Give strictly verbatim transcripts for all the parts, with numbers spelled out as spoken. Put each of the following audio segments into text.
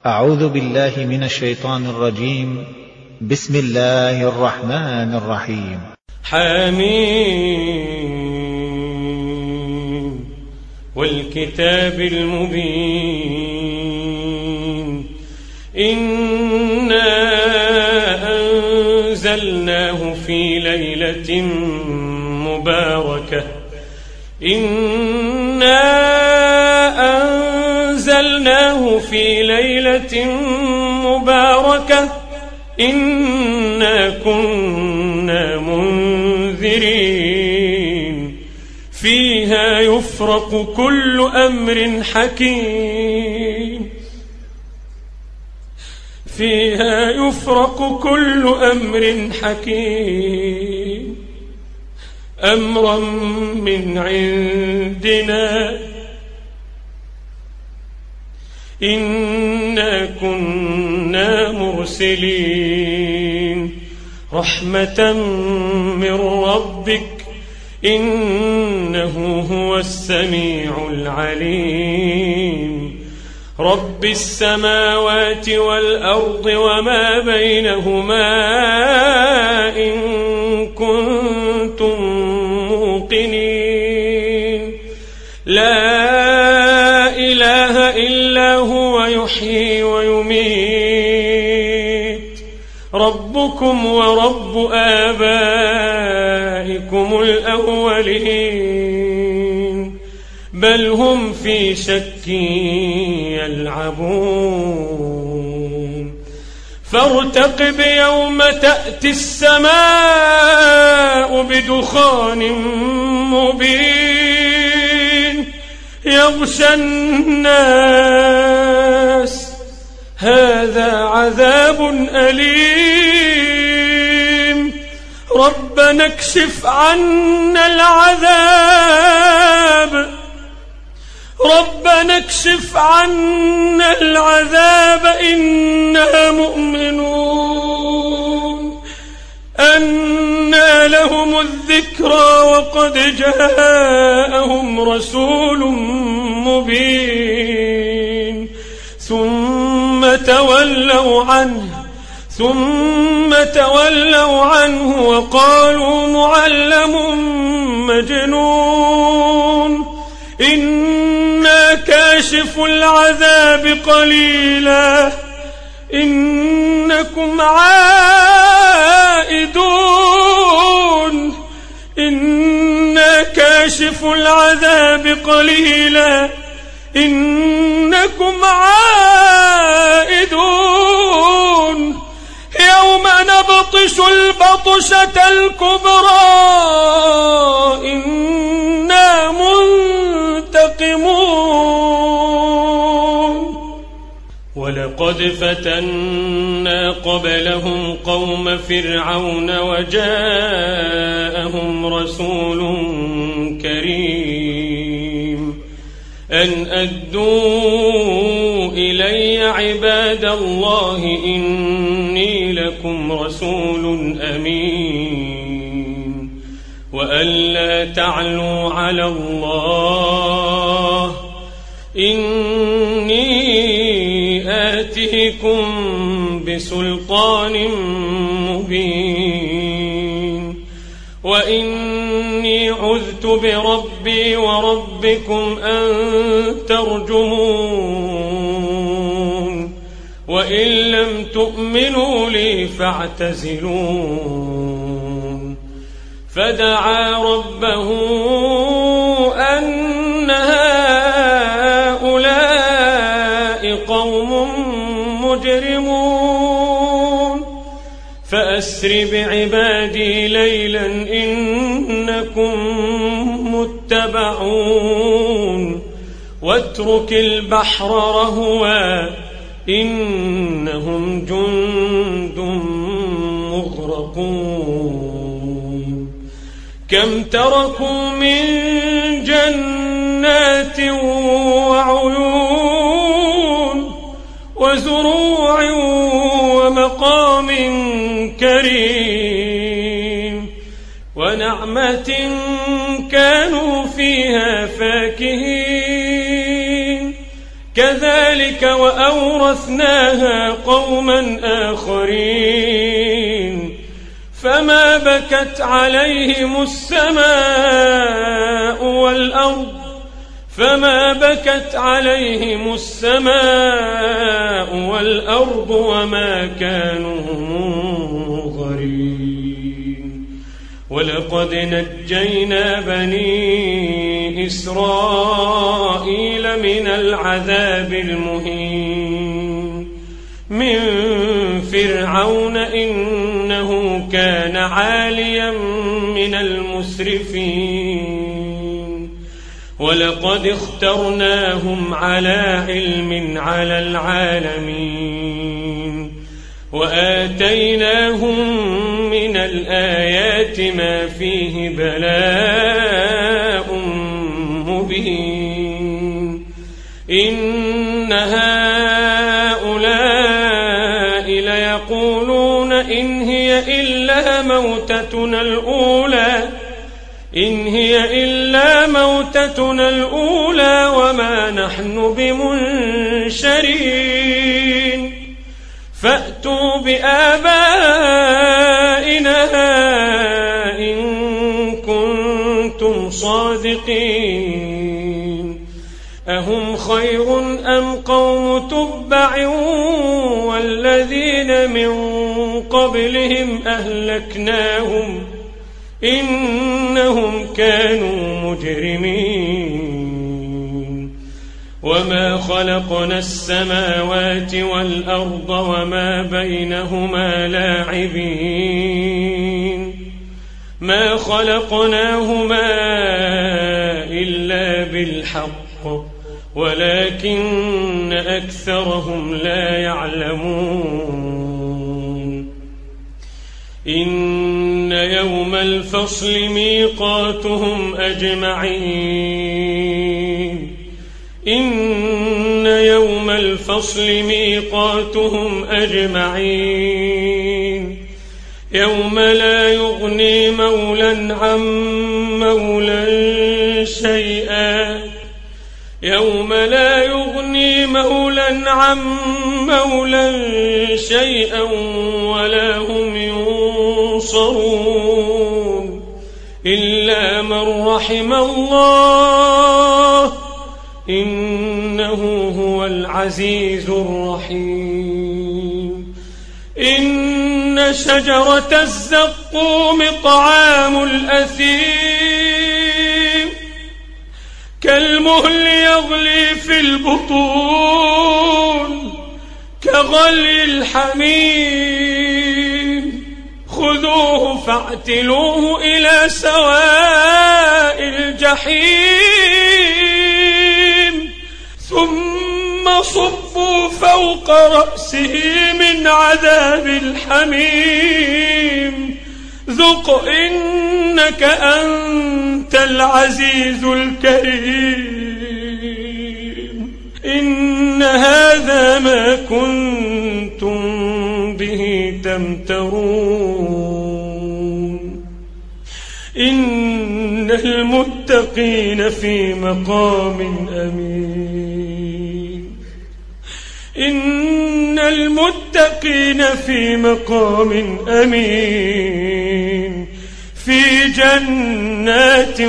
أعوذ بالله من الشيطان الرجيم. بسم الله الرحمن الرحيم. حميم والكتاب المبين إنا أنزلناه في ليلة مباركة إنا أنزلناه في ليلة مباركة إنا كنا منذرين فيها يفرق كل أمر حكيم فيها يفرق كل أمر حكيم أمرا من عندنا إنا كنا مرسلين رحمة من ربك إنه هو السميع العليم رب السماوات والأرض وما بينهما إن كنتم موقنين لا إله إلا هو يحيي ويميت ربكم ورب آبائكم الأولين بل هم في شك يلعبون فارتقب يوم تأتي السماء بدخان مبين يغشى الناس هذا عذاب أليم ربنا اكشف عنا العذاب ربنا اكشف عنا العذاب إنا مؤمنون أنى لهم الذكرى وقد جاءهم رسول مبين ثم تولوا عنه ثم تولوا عنه وقالوا معلم مجنون إنا كاشف العذاب قليلا إنكم عائدون إنا كاشف العذاب قليلا إنكم عائدون يوم نبطش البطشة الكبرى إنا منتقمون ولقد فتنا قبلهم قوم فرعون وجاءهم رسول كريم أن أدوا إلي عباد الله إني لكم رسول أمين وأن لا تعلوا على الله إني آتيكم بسلطان مبين وإني عذت بربي وربكم أن ترجمون وإن لم تؤمنوا لي فاعتزلون فدعا ربه أن هؤلاء قوم مجرمون فأسر بعبادي ليلا إنكم متبعون واترك البحر رهوا إنهم جند مغرقون كم تركوا من جنات وعيون وزروع ومقام كريم ونعمة كانوا فيها فاكهين كذلك وأورثناها قوما آخرين فما بكت عليهم السماء والأرض فما بكت عليهم السماء والأرض وما كانوا منظرين ولقد نجينا بني إسرائيل من العذاب المهين من فرعون إنه كان عاليا من المسرفين ولقد اخترناهم على علم على العالمين وآتيناهم من الآيات ما فيه بلاء مبين إن هؤلاء ليقولون إن هي إلا موتتنا الأولى إن هي إلا موتتنا الأولى وما نحن بمنشرين فأتوا بآبائنا إن كنتم صادقين أهم خير أم قوم تبع والذين من قبلهم أهلكناهم إنهم كانوا مجرمين وما خلقنا السماوات والأرض وما بينهما لاعبين ما خلقناهما إلا بالحق ولكن أكثرهم لا يعلمون إن يوم الفصل ميقاتهم أجمعين إن يوم الفصل ميقاتهم أجمعين يوم لا يغني مولى عن مولى شيئا يوم لا يغني مولى عن مولى شيئا ولا هم ينصرون إلا من رحم الله إنه هو العزيز الرحيم إن شجرة الزقوم طعام الأثيم كالمهل يغلي في البطون كغلي الحميم خذوه فاعتلوه إلى سواء الجحيم ثم صبوا فوق رأسه من عذاب الحميم ذق إنك أنت العزيز الكريم إن هذا ما كنتم به تمترون إن المتقين في مقام أمين إن المتقين في مقام أمين في جنات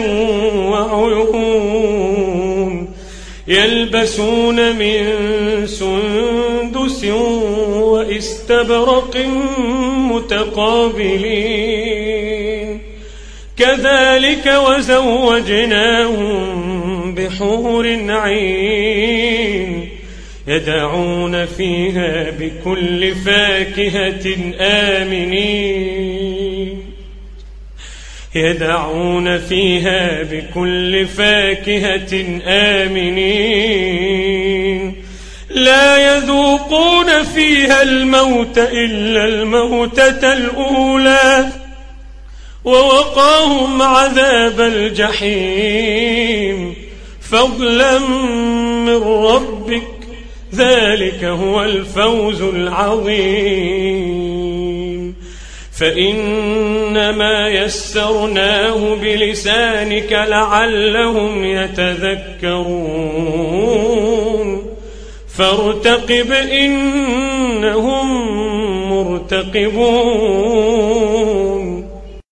وعيون يلبسون من سندس واستبرق متقابلين كذلك وزوجناهم بحور عين يدعون فيها بكل فاكهة آمنين يدعون فيها بكل فاكهة آمنين لا يذوقون فيها الموت إلا الموتة الأولى ووقاهم عذاب الجحيم فضلا من ربك ذلك هو الفوز العظيم فإنما يسرناه بلسانك لعلهم يتذكرون فارتقب إنهم مرتقبون